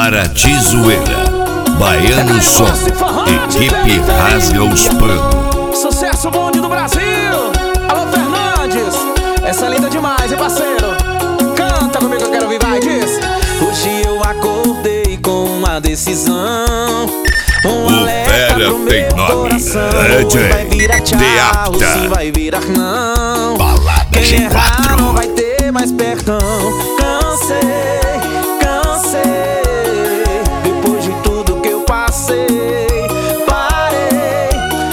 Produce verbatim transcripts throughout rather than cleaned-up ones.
Paraty Zoeira, Baiano Som, equipe rasga os panos. Sucesso bonde do Brasil. Alô Fernandes, essa é linda demais, hein parceiro? Canta comigo, eu quero ouvir, vai, diz. Hoje eu acordei com uma decisão. Um O alerta Vera pro tem meu nome, coração. é Hoje vai virar tchau, de apta. sim vai virar não. Balada Quem G errar quatro. não vai ter mais perdão. Cansei, cansei. Depois de tudo que eu passei, parei,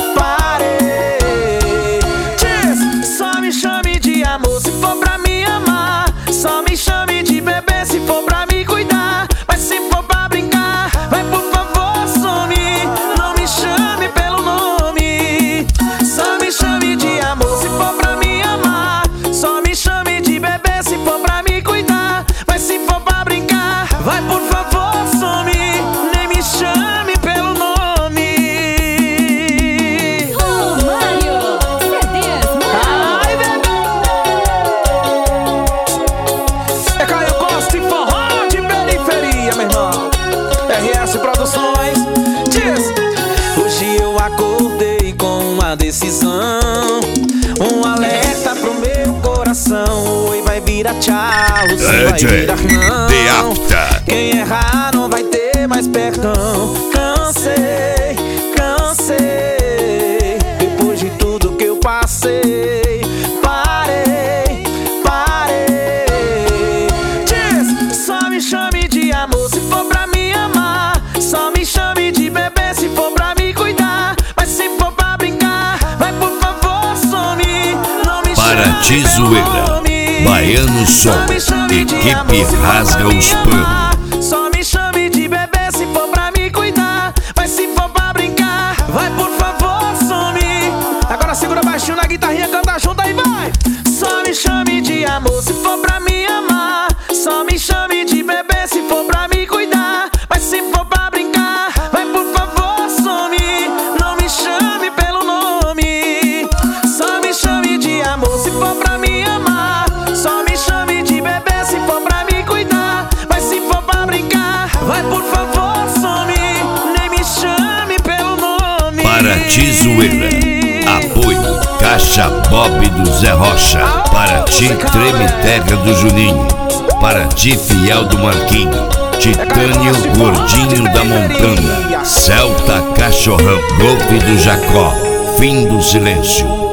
parei. Diz, só me chame de amor se for pra me amar. Só me chame de bebê se for pra me cuidar. Mas se for pra brincar, vai por favor some. Não me chame pelo nome. Só me chame de amor se for pra me amar. Só me chame de bebê se for pra me cuidar. Mas se for pra brincar, vai por favor some. Nem me chame pelo nome. Ô, Mário, C Ds, Ai, bebê! É Caio Costa e forró de periferia, meu irmão. R S Produções. Diz. Hoje eu acordei com uma decisão. Um alerta pro meu coração. Oi, vai virar tchau, sim vai virar não. de apta. Quem errar não vai ter mais perdão. Cansei, cansei. Depois de tudo que eu passei, parei, parei. Diz. Só me chame de amor se for pra me amar. Só me chame de bebê se for pra me cuidar. Mas se for pra brincar, vai por favor some. Não me Paraty chame pelo Zoeira, nome. Baiano Som, Só me chame de equipe amor se for rasga pra me os amar. panos. Só me chame de bebê se for pra me cuidar. Mas se for pra brincar, vai por favor some. Agora segura baixinho na guitarrinha, canta junto aí, vai. Só me chame de amor se for pra me amar. Só me chame de bebê se for pra me cuidar. Mas se for pra brincar, vai por favor some. Não me chame pelo nome. Só me chame de amor se for pra me amar. Só me chame de bebê se for pra me cuidar. Mas se for pra brincar, vai por favor some. Nem me chame pelo nome. Paraty Zoeira, apoio Caixa Bob do Zé Rocha, Paraty Treme Terra do Juninho, Paraty Fiel do Marquinho, Titânio Gordinho da Montana, Celta Cachorrão, Golpe do Jacó, Fim do Silêncio.